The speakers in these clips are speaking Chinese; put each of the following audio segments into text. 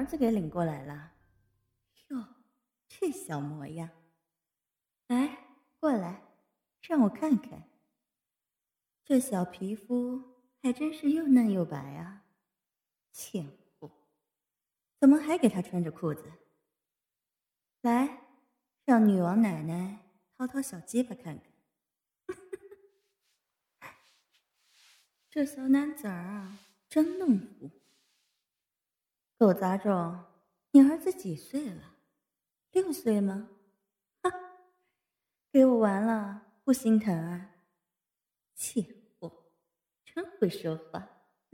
子给领过来了。哟，这小模样！来，过来，让我看看。这小皮肤还真是又嫩又白啊！贱货，怎么还给他穿着裤子？来，让女王奶奶掏掏小鸡巴看看。这小男子儿啊，真嫩乎。狗杂种，你儿子几岁了？6岁吗？哈，给我玩了，不心疼啊？贱货，真会说话。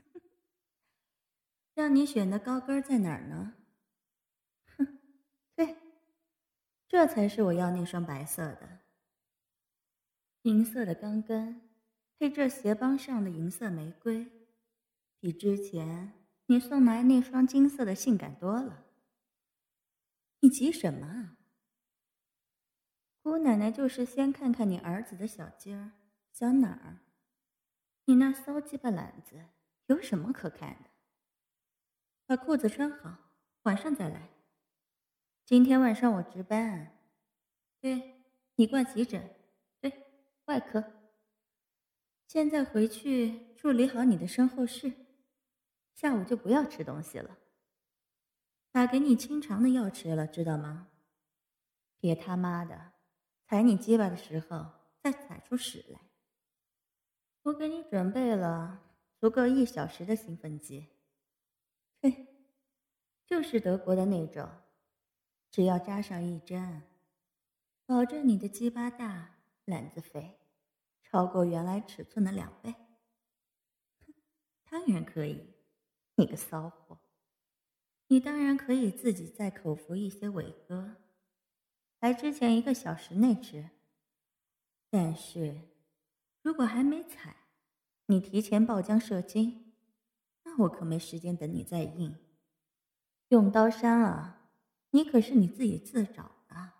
让你选的高跟在哪儿呢？哼，对，这才是我要那双白色的。银色的钢跟，配这鞋帮上的银色玫瑰，比之前你送来那双金色的性感多了。你急什么啊？姑奶奶就是先看看你儿子的小鸡儿、小哪儿。你那骚鸡巴懒子有什么可看的？把裤子穿好，晚上再来。今天晚上我值班。对，你挂急诊，对，外科。现在回去处理好你的身后事，下午就不要吃东西了。把给你清肠的药吃了，知道吗？别他妈的踩你鸡巴的时候再踩出屎来。我给你准备了足够1小时的兴奋剂，对，就是德国的那种，只要扎上1针，保证你的鸡巴大，篮子肥，超过原来尺寸的2倍。当然可以，你个骚货，你当然可以自己再口服一些伟哥，来之前1个小时内吃。但是如果还没踩，你提前爆浆射精，那我可没时间等你再硬。用刀伤了，你可是你自己自找的。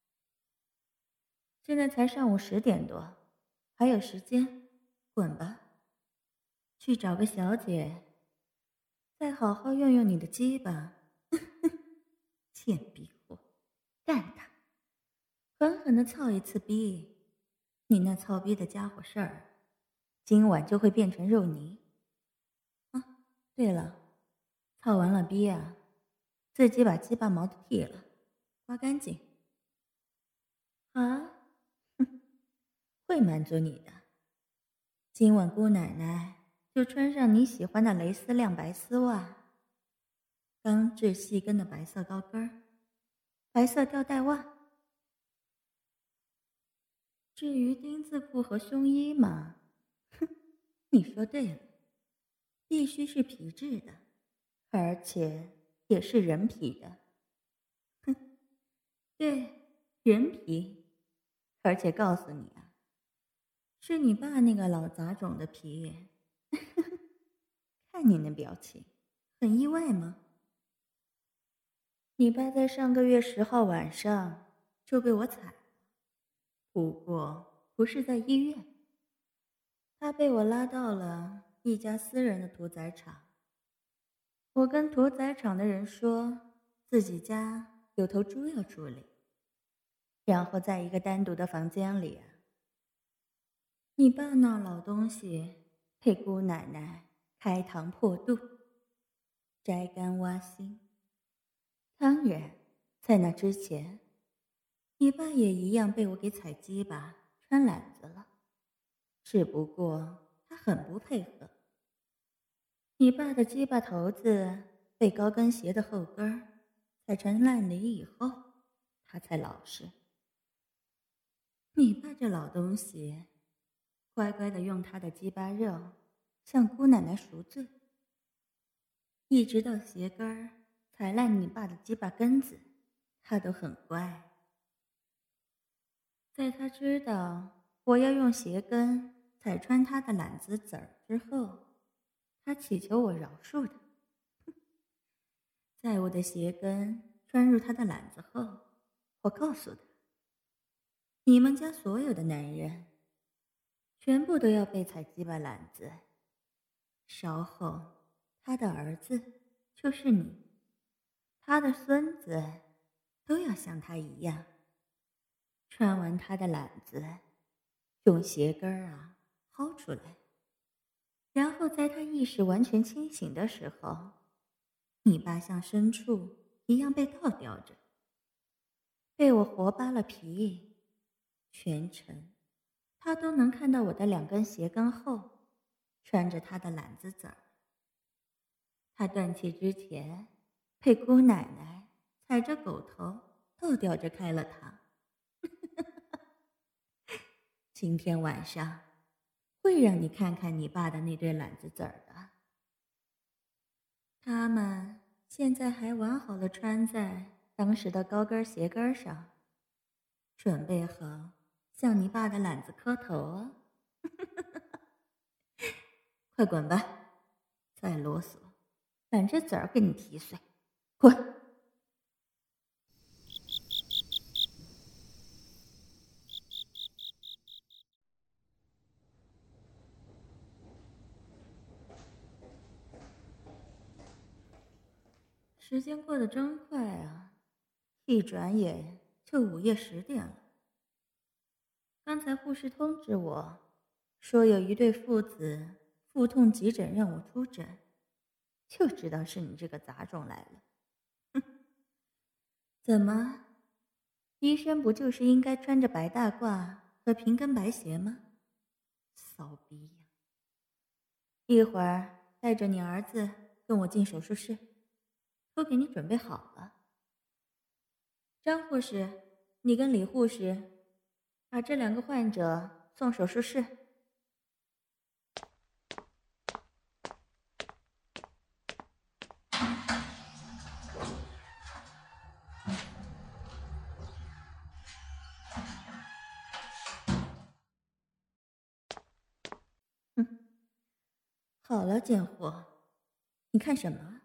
现在才上午10点多，还有时间，滚吧，去找个小姐，再好好用用你的鸡巴。贱逼货，干他！狠狠地操一次逼，你那操逼的家伙事儿，今晚就会变成肉泥。啊，对了，操完了逼啊，自己把鸡巴毛都剃了，刮干净。啊，哼，会满足你的。今晚姑奶奶就穿上你喜欢的蕾丝亮白丝袜，钢制细跟的白色高跟儿，白色吊带袜。至于丁字裤和胸衣嘛，哼，你说对了，必须是皮质的，而且也是人皮的。哼，对，人皮，而且告诉你啊，是你爸那个老杂种的皮。看你那表情，很意外吗？你爸在上个月10号晚上就被我踩了，不过不是在医院，他被我拉到了一家私人的屠宰场。我跟屠宰场的人说自己家有头猪要处理，然后在一个单独的房间里啊，你爸那老东西被姑奶奶开膛破肚，摘肝挖心。当然，在那之前，你爸也一样被我给踩鸡巴、穿篮子了，只不过他很不配合。你爸的鸡巴头子被高跟鞋的后跟儿踩成烂泥以后，他才老实。你爸这老东西，乖乖的用他的鸡巴肉向姑奶奶赎罪，一直到鞋跟儿踩烂你爸的鸡巴根子，他都很乖。在他知道我要用鞋跟踩穿他的懒子籽儿之后，他祈求我饶恕他。在我的鞋跟穿入他的篮子后，我告诉他：你们家所有的男人，全部都要被踩鸡巴篮子。稍后，他的儿子就是你。 他的孙子都要像他一样，穿完他的篮子，用鞋跟薅出来，然后在他意识完全清醒的时候，你爸像牲畜一样被倒吊着，被我活扒了皮，全程他都能看到我的2根鞋跟后穿着他的篮子籽儿。他断气之前被姑奶奶踩着狗头倒吊着开了膛。今天晚上会让你看看你爸的那对篮子籽儿的。他们现在还完好的穿在当时的高跟鞋跟上，准备好向你爸的篮子磕头啊！快滚吧，再啰嗦，篮子籽儿给你踢碎，滚！时间过得真快啊，一转眼就午夜10点了。刚才护士通知我，说有一对父子腹痛急诊让我出诊，就知道是你这个杂种来了。哼，怎么？医生不就是应该穿着白大褂和平跟白鞋吗？骚逼呀！一会儿带着你儿子跟我进手术室，都给你准备好了。张护士，你跟李护士把这2个患者送手术室。哼，好了，贱货，你看什么？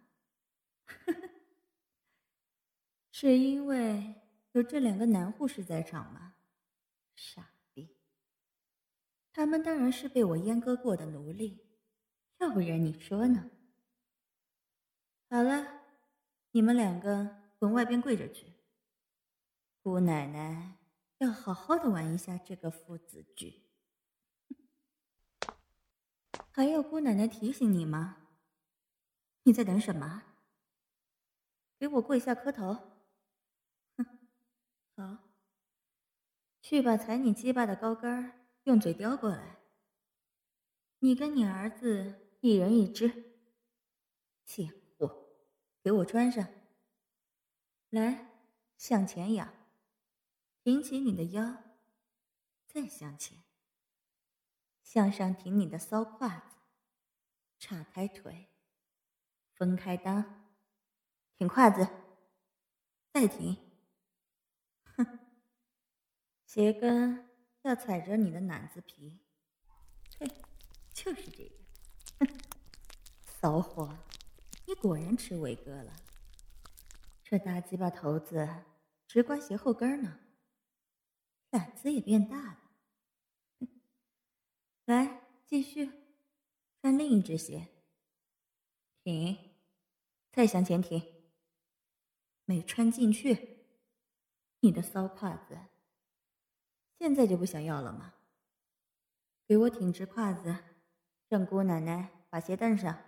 是因为有这2个男护士在场吗？傻逼！他们当然是被我阉割过的奴隶，要不然你说呢？好了，你们2个滚外边跪着去。姑奶奶要好好的玩一下这个父子剧。还要姑奶奶提醒你吗？你在等什么？给我跪下磕头。哼，好，去把踩你鸡巴的高跟儿用嘴叼过来。你跟你儿子一人一只。贱货，给我穿上。来，向前仰，挺起你的腰，再向前，向上挺你的骚胯子，岔开腿，分开裆，挺胯子，再挺。哼，鞋跟要踩着你的奶子皮。对，就是这个。哼，骚货，你果然吃伟哥了。这大鸡巴头子直刮鞋后跟呢，胆子也变大了。来，继续穿另一只鞋，挺，再向前挺。没穿进去，你的骚胯子现在就不想要了吗？给我挺直胯子，让姑奶奶把鞋蹬上。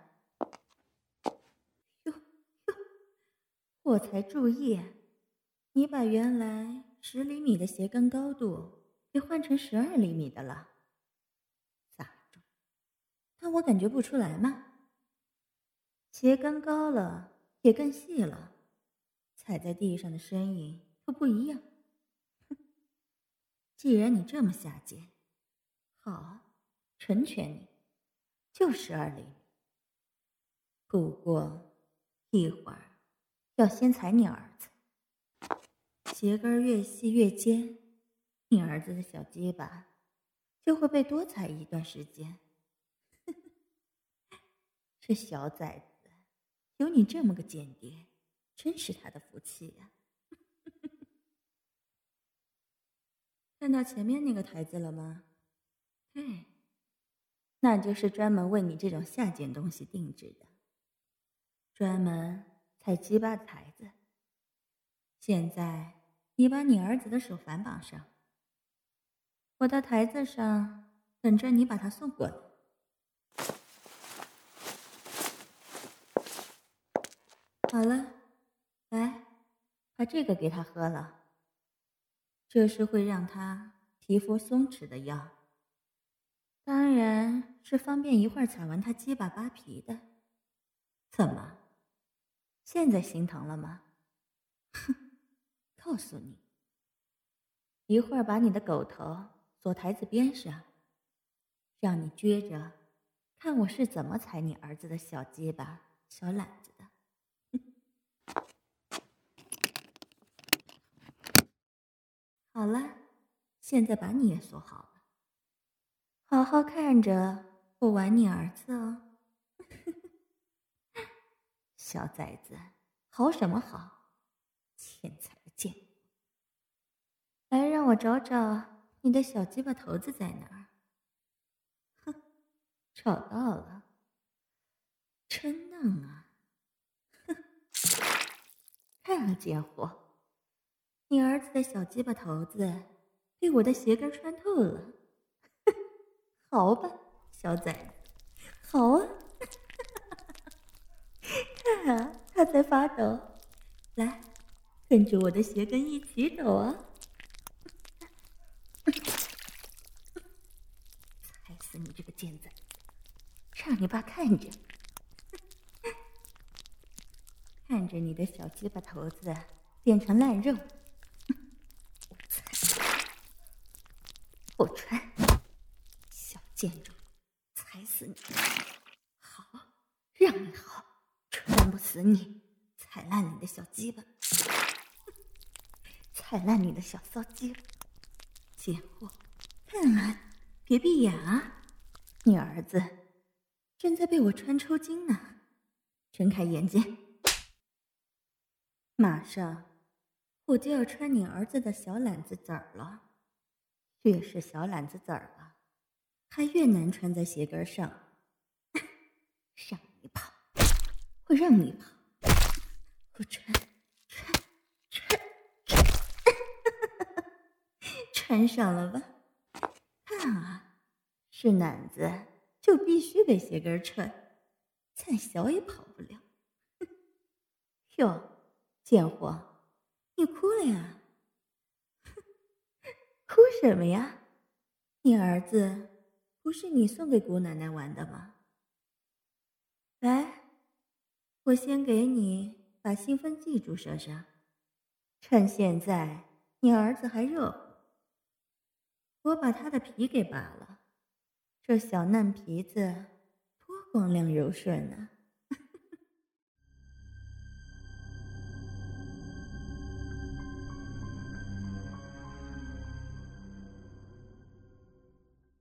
哟哟，我才注意，你把原来10厘米的鞋跟高度给换成12厘米的了。咋着？但我感觉不出来吗？鞋跟高了也更细了，踩在地上的声音都不一样。哼，既然你这么下贱，好，成全你，就12厘米。不过一会儿要先踩你儿子，鞋跟越细越尖，你儿子的小鸡巴就会被多踩一段时间。这小崽子有你这么个间谍，真是他的福气呀。看到前面那个台子了吗？对，那就是专门为你这种下贱东西定制的，专门踩鸡巴的台子。 现在你把你儿子的手反绑上，我到台子上等着你把他送过来。好了，来，把这个给他喝了，这是会让他皮肤松弛的药，当然是方便一会儿踩完他鸡巴扒皮的。怎么，现在心疼了吗？哼，告诉你，一会儿把你的狗头锁台子边上，让你撅着，看我是怎么踩你儿子的小鸡巴、小懒子的。好了，现在把你也锁好了，好好看着我玩你儿子哦。小崽子，好什么好？欠踩的贱！来，让我找找你的小鸡巴头子在哪儿。哼，找到了，真嫩啊！哼，看啊，贱货，你儿子的小鸡巴头子被我的鞋跟穿透了。好吧，小崽子，好啊！看啊，他在发抖。来，跟着我的鞋跟一起抖啊！踩死你这个贱崽子，让你爸看着，看着你的小鸡巴头子变成烂肉。我踩，我穿，小贱种，踩死你！好，让你好，穿不死你，踩烂你的小鸡巴，踩烂你的小骚鸡巴！贱货，看啊，别闭眼啊！你儿子正在被我穿抽筋呢，睁开眼睛。马上我就要穿你儿子的小懒子籽儿了，越是小懒子籽儿啊，还越难穿在鞋跟上。让你跑，我让你跑，我穿，穿上了吧？看啊，是男子就必须被鞋跟穿，再小也跑不了。哟，贱货，你哭了呀？哭什么呀？你儿子不是你送给姑奶奶玩的吗？来，我先给你把兴奋剂注射上，趁现在你儿子还热乎。我把他的皮给扒了，这小嫩皮子多光亮柔顺啊！